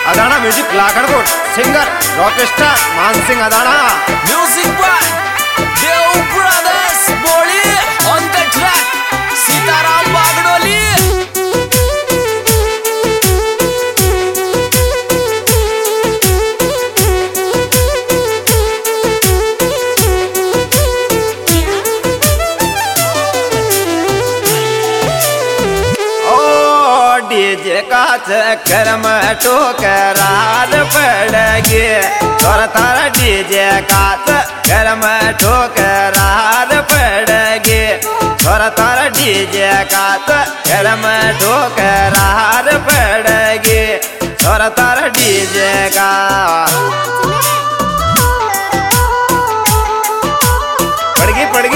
Adana music Lakhankot singer rockstar Maan Singh Adana music by Dev brothers बोली on the track Sitaram Bagdoli. DJ का चक्कर में ठोकरार पड़ेगी तोर तारा डीजे का चक्कर में ठोकरार पड़ेगी तोर तारा डीजे का चक्कर में ठोकरार पड़ेगी तोर तारा डीजे का पड़गी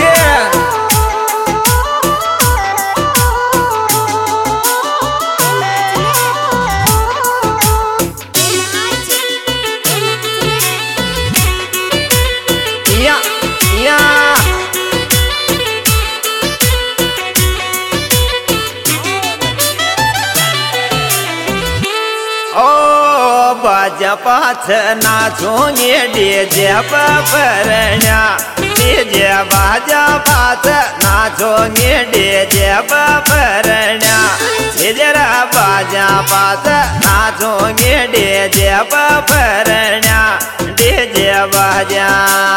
बाजा पाछ नाचोगे डीजे परण्या डीजे बाजा पाछ नाचोगे डीजे परण्या डीजे बाजा पाछ नाचोगे डीजे परण्या डीजे बाजा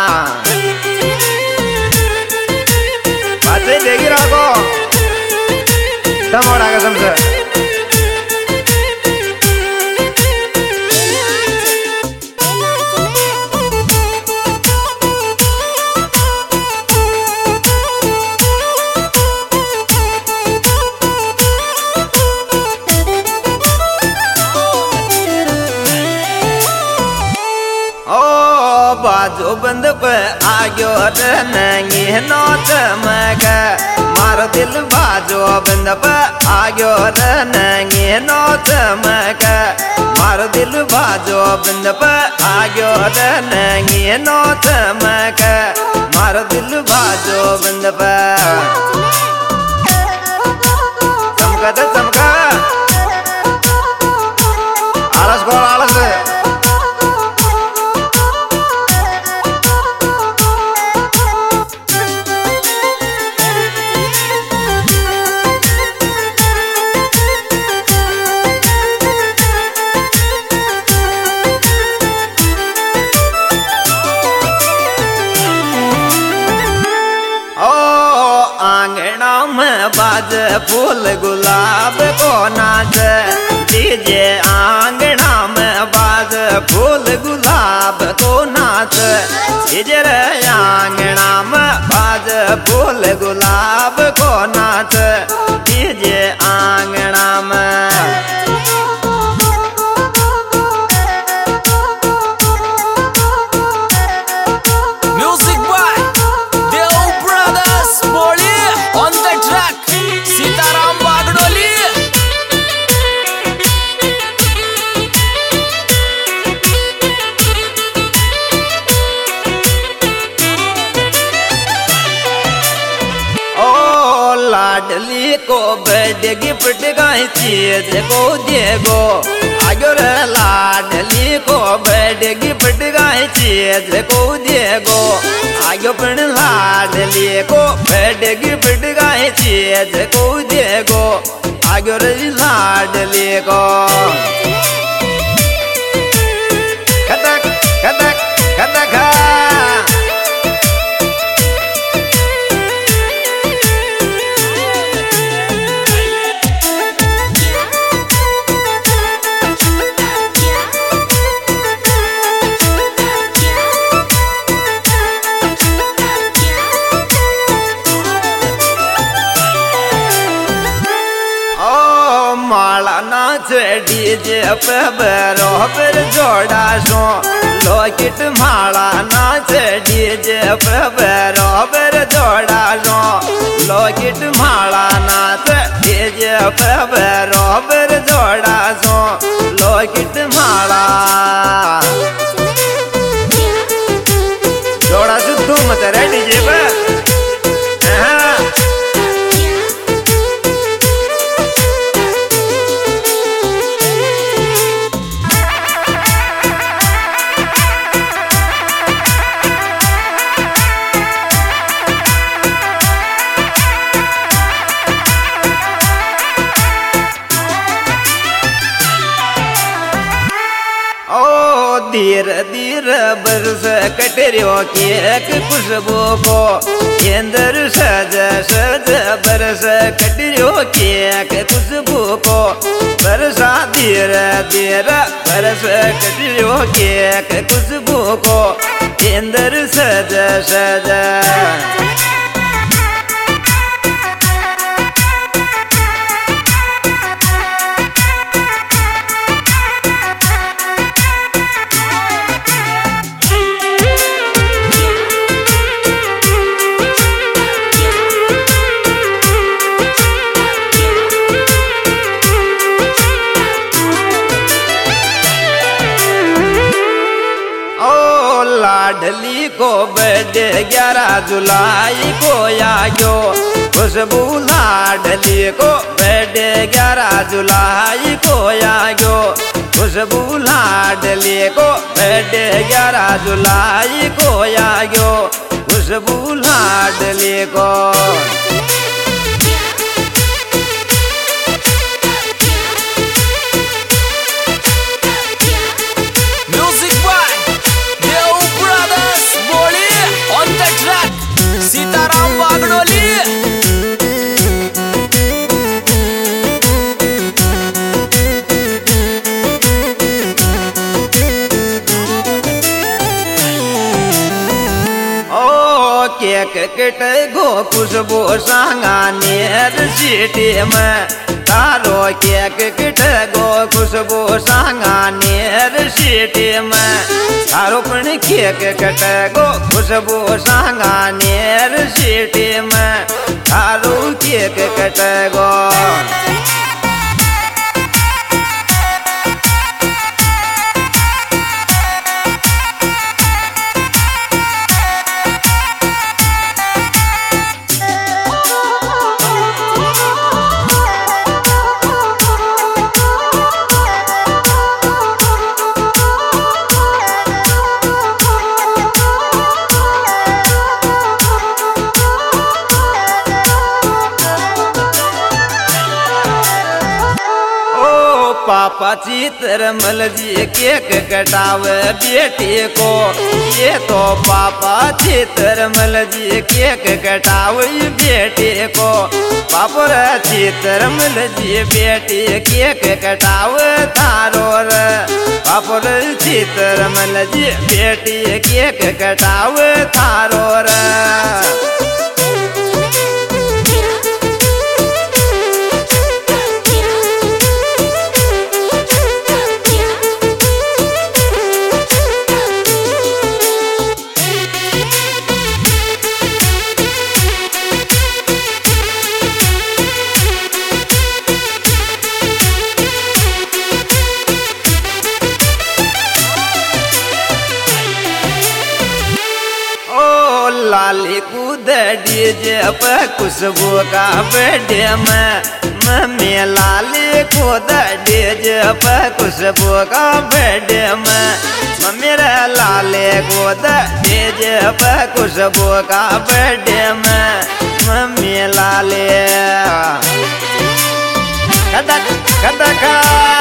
बाजे देगी रागो समोड़ा का समझ बाजू बंद पे आग्यो रनंगी नो चमक मारो दिल बाजू बंद पे आग्यो रनंगी नो चमक मारो दिल बाजू बंद पे आग्यो रनंगी नो चमक मारो दिल बाजू बंद पे चमका आलस को आलस आंगना में बाज फूल गुलाब को नाच डीजे आंगना में बाज फूल गुलाब को नाच डीजे आंगना में बाज फूल गुलाब को नाच डीजे आंगना में सीताराम बागडोली। ओ लाडली को बर्थडे गिफ्ट गाय चीज को देगो आगे रे लाडली को बर्थडे गिफ्ट गाय चीज को देगो आगे पण लाडली को बर्थडे गिफ्ट गाय चीज को देगो आगे रे लाडली को कदक कदक कदक माला नाच डीजे पे बरोबर जोड़ा सो लॉकेट माला नाच डीजे पे बरोबर जोड़ा सो लॉकेट माला नाच डीजे पे बरोबर जोड़ा सो लॉकेट माला जोड़ा सो तुम तेरे डीजे पे धीरे धीरे बरस कटरियो की एक खुशबू को इंद्र सज सज बरस कटरियो की एक खुशबू को बरसा धीरे धीरे बरस कटरियो की एक खुशबू को इंद्र सज सज लाडली को बर्थडे 11 जुलाई को आयो खुशबू लाडली को बर्थडे 11 जुलाई को आयो खुशबू लाडली को बर्थडे 11 जुलाई को आयो खुशबू लाडली को सीताराम बागडोली केक कट गो खुशबू सांगानेर सिटी में तारो केक कट गो खुशबू सांगानेर सिटी में तारो पण केक कट गो खुशबू सांगानेर सिटी में तारो केक कट गो पापा चित्रमल जी केक कटावे बेटी को ये तो पापा चित्रमल जी केक कटावे बेटी को पापा चित्रमल जी बेटी केक कटावे थारो रे पापा चित्रमल जी बेटी केक कटावे थारो रे लाली कूद डीजे पे खुशबू का बर्थडे में मम्मी लाली कूद डीजे पे खुशबू का बर्थडे में मम्मी रे लाली कूद डीजे पे खुशबू का बर्थडे में मम्मी लाली कदक कदका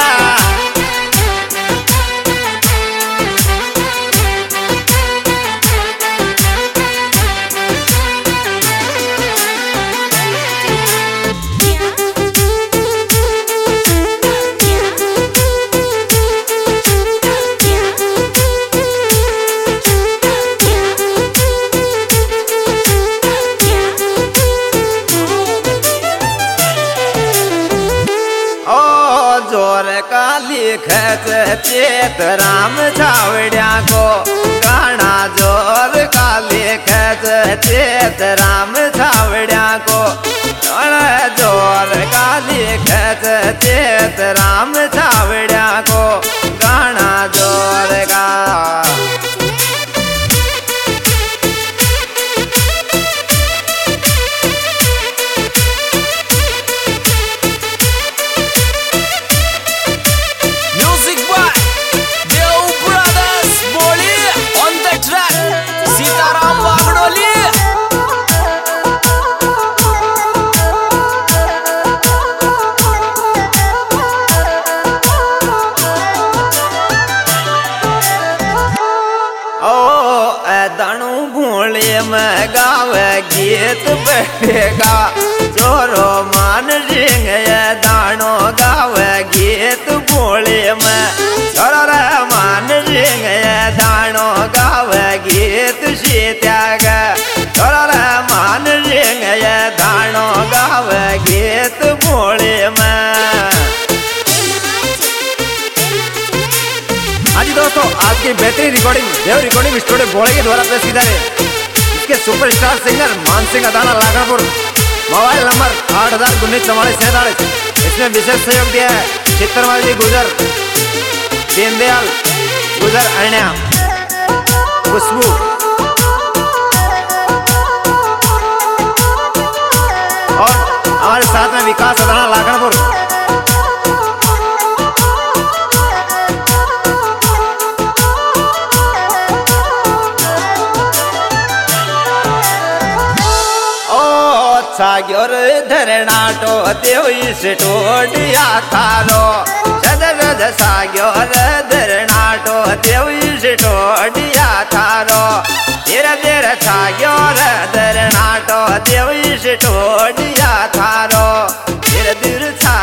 जोर काली खच चेत राम छावड़िया को गाना जोर काली खच चेत राम छावड़िया को जोर काली खच चेत राम छावड़िया को गाना जोर का सीताराम बागडोली बेगा जोरो मान सिंह ये दानो गावे गीत बोले में छोरो रे मान सिंह ये दानो गावे गीत सीत्याग छोरो रे मान सिंह ये दानो गावे गीत बोले में। हाँ जी दोस्तों, आज की बेहतरीन रिकॉर्डिंग देव रिकॉर्डिंग स्टूडियो बोले के द्वारा पेश की जा रही है। इसके superstar singer Maan Singh Adana Lakhanpur, mobile number 80194447। इसमें विशेष सहयोग दिया है चित्रमाल जी गुजर, दीनदयाल गुजर, अण्या, खुशबू और हमारे साथ में विकास अदाना लाखनपुर। साग्योर धरनाटो देवीस टोडिया थारो सद सद साग्योर धरनाटो देवीस टोडिया थारो धीरे धीरे साग्योर धरनाटो देवीस टोडिया थारो धीरे धीरे